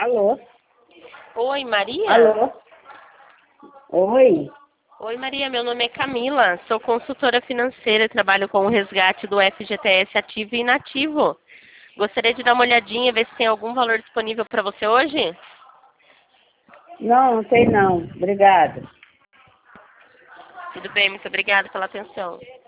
Alô? Oi, Maria? Alô? Oi? Oi, Maria, meu nome é Camila, sou consultora financeira, trabalho com o resgate do FGTS ativo e inativo. Gostaria de dar uma olhadinha e ver se tem algum valor disponível para você hoje? Não, não tem não. Obrigada. Tudo bem, muito obrigada pela atenção.